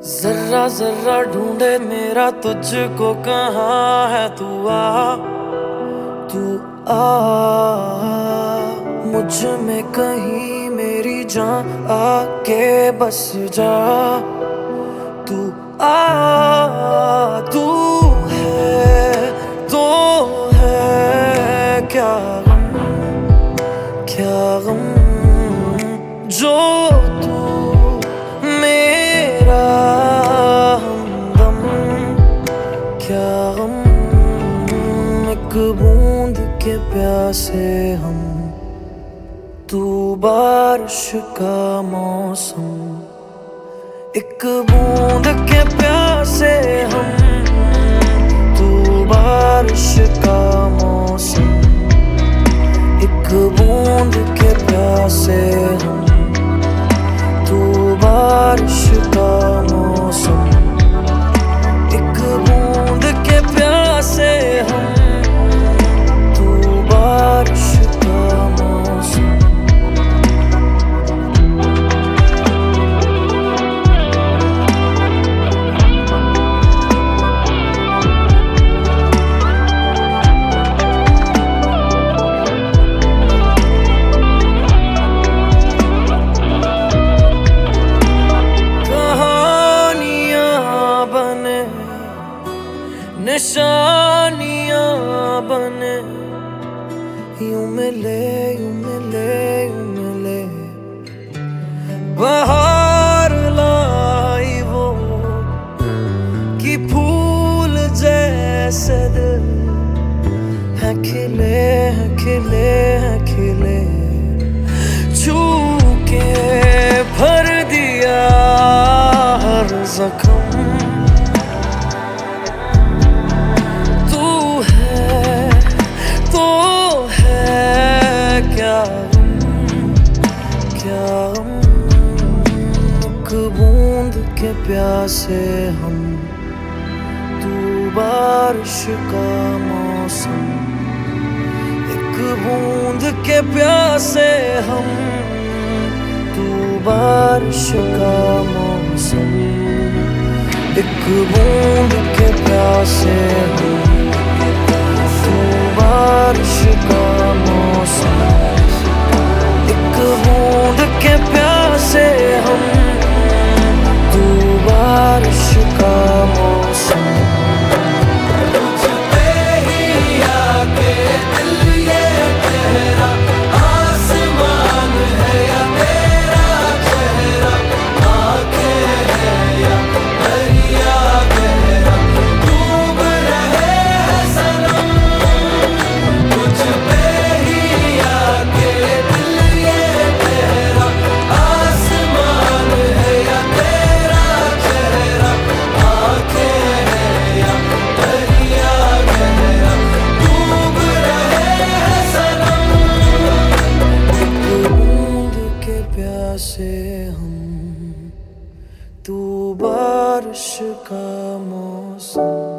जर्रा जर्रा ढूंढे मेरा तुझको, कहाँ है तू आ, तू आ मुझ में कहीं मेरी जान आके बस जा। तू आ, तू है तो है क्या गम, क्या गम जो तू मेरा हमदम, क्या गम एक बूंद के प्यासे हम, तू बारिश का मौसम, एक बूंद के प्यासे हम, तू बारिश का मौसम, एक बूंद के प्यासे हम, तू बारिश का मौसम, एक बूंद के प्यासे हम, तू बारिश का मौसम। निशानियां बने यूं मिले यूं मिले यूं मिले, बाहर लाई वो कि फूल जैसे दिल है खिले हैं खिले हैं खिले, छू के भर दिया हर जख्म, बूंद के प्यासे हम, तू बारिश का मौसम, एक बूंद के प्यासे हम, तू बारिश का मौसम, एक बूंद के प्यासे हम, तू बारिश का मौसम, एक बूंद के प्यासे हम, बारिश का मौसम। तुझ पे ही आके दिल ये तेरा आसमान है या तेरा चेहरा, आंखें है या दरिया गहरा, डूब रहे हैं सनम। तुझ पे ही आके दिल ये तेरा आसमान है या से हम, तू बारिश का मौसम।